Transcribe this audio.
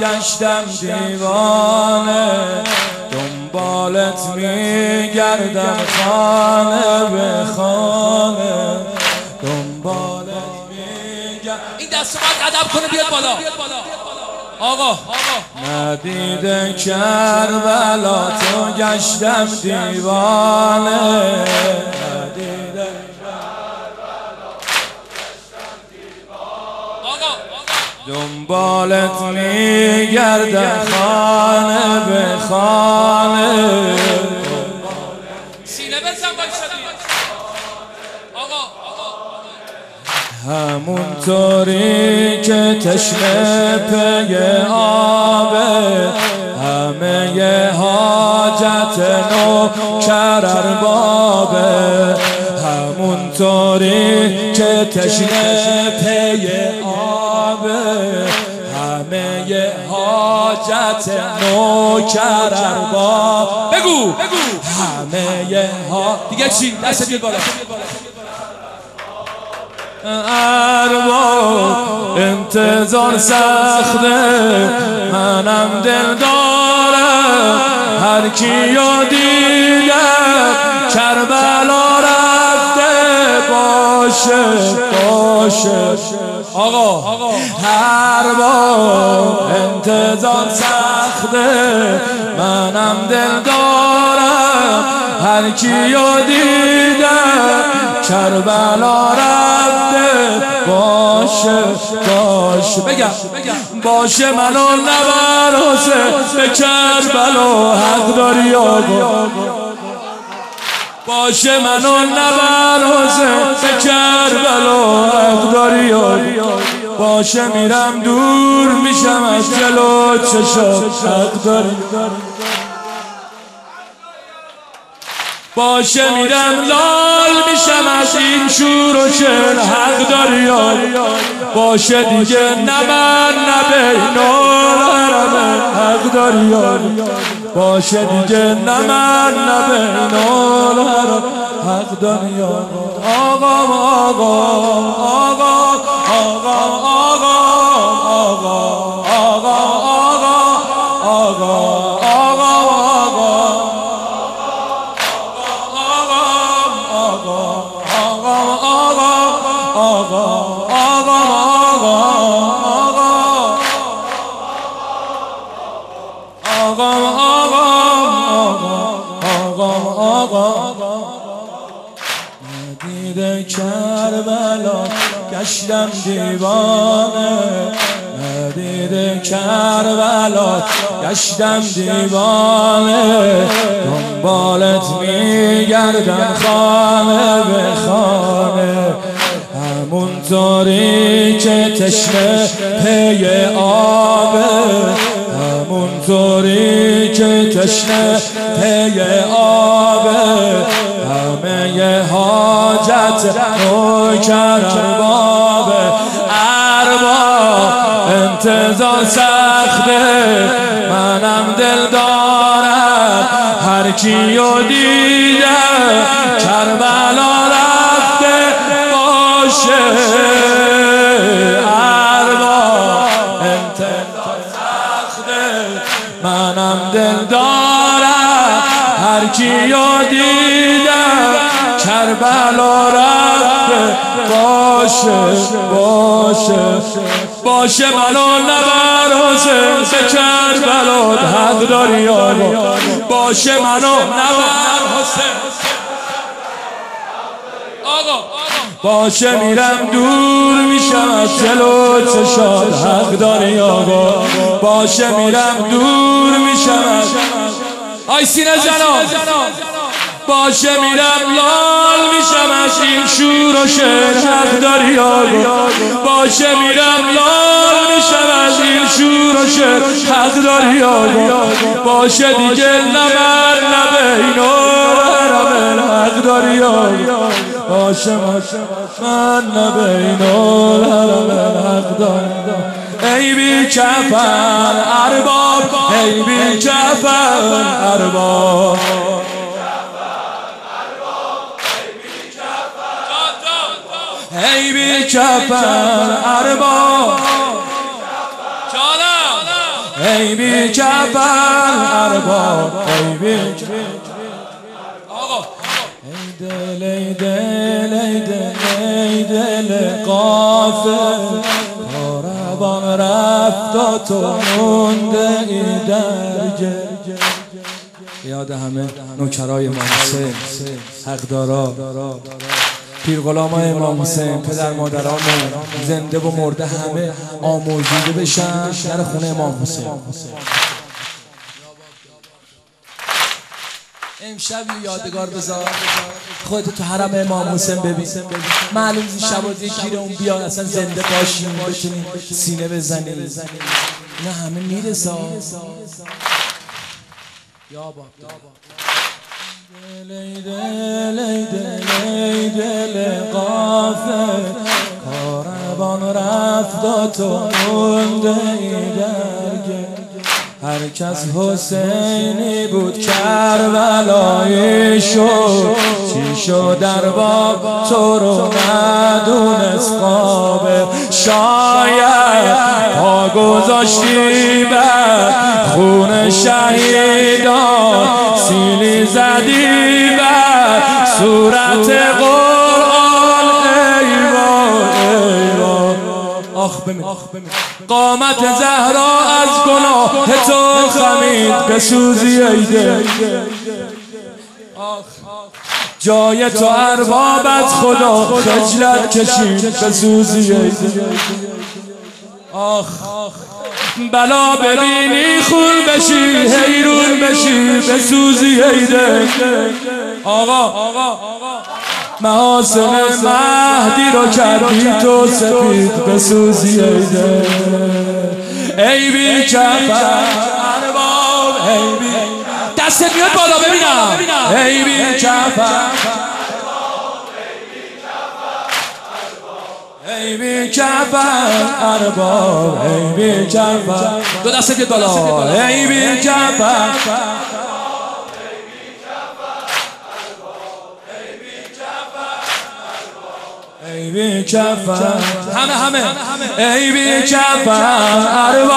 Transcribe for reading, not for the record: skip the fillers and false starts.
گشتم دیوانه، دنبالت میگردم خانه به خانه، دنبالت میگردم. این دست باید ادب کنه بیاد بالا آقا. ندیده کربلا تو گشتم دیوانه، ندیده دنبالت میگردم خانه به خانه. سینه بزن بایستدی آقا. همونطوری که تشنه پی آبه، همه حاجت نوکر اربابه، همونطوری که تشنه پی آبه، همه حاجت نوکر ارباب. بگو همه دیگه چی؟ دست بیاد بالا. ارباب انتظار سخته، منم دل دارم هر کیو دیده کربلا رفته باشه. آقا ارباب انتظار سخته، منم دل دارم هر کیو دیده کربلا رفته باشه. بگم باشه منو نبر حسین به کربلا، حق داری آقا. باشه منو نبر حسین به کربلا، حق داری آقا. باشه میرم دور میشم از جلو چشات، حق داری. باشه میرم لال میشم از این شور و شر، حق داری. باشه دیگه نه من نه بین الحرمین، حق داری. باشه دیگه نه من نه بین الحرمین، حق داری. آقا آقا آقا آقا آقا آقا آقا ندیده کربلا گشتم دیوانه، ندیده کربلا گشتم دیوانه، دنبالت میگردم خانه به خانه، همونطوری که تشنه پی آبه، همونطوری که تشنه پی آبه، همه حاجت نوکر اربابه. ارباب انتظار سخته، منم دل دارم هر کیو دیده کربلا رفته باشه. ارباب انتظار سخته، منم دل دارم هر کیو دیده کربلا رفته باشه منو نبر حسین به کربلا، حق داری آقا. باشه منو نبر حسین آقا. باشه میرم دور میشم از جلو چشات، حق داری آقا. باشه میرم دور میشم از آی سینه زنا. باشه میرم لال میشم از این شور و شر، حق داری آقا. باشه میرم لال میشم از این شور و شر، حق داری آقا. باشه دیگه نه من نه بین الحرمین، حق داری آقا. باشه من نه بین الحرمین، حق داری. ای بی کفن ارباب، ای بی کفن ارباب، ای بی کفن ارباب، ای بی کفن ارباب ای بی آقا ای دل ای دل ای دل ای دل غافل کاروان رفت و تو مونده ای در گل. یاد همه نوکرای امام حسین، حقدارا، پیرغلامای امام حسین، پدر مادرامون زنده و مرده همه آمرزیده بشن در خونه امام حسین. امشب یادگار بذار، خودت تو حرم امام حسین ببین، معلوم شبازی گیر اون بیا اصلا زنده باشیم بتونیم سینه بزنیم. اینا همه میرسه. یابا دل دل دل دل غافل کاروان رفت و تو مونده در گل. هر کس حسینی بود کربلایی شد، چی شد در باب تو رو ندونست قابل. شاید پا گذاشتی بر خون شهیدان، سیلی زدی بر صورت قرآن. ایوان آخ بمین قامت زهرا از گناه تو خمید بسوزی ای دل. جای تو اربابت خدا خجلت کشید بسوزی ای دل. آخ بلا ببینی خون بشی حیرون بشی بسوزی ای دل. آقا محاسن مهدی رو کردی تو سپید بسوزی ای دل. ای بی کفن ارباب ای بی دستت میاد بالا ببینم. ای بی کفن ای بی کفن ارباب ای بی کفن دو دستت میاد بالا. ای بی کفن ای بی کفن همه ای بی کفن ارباب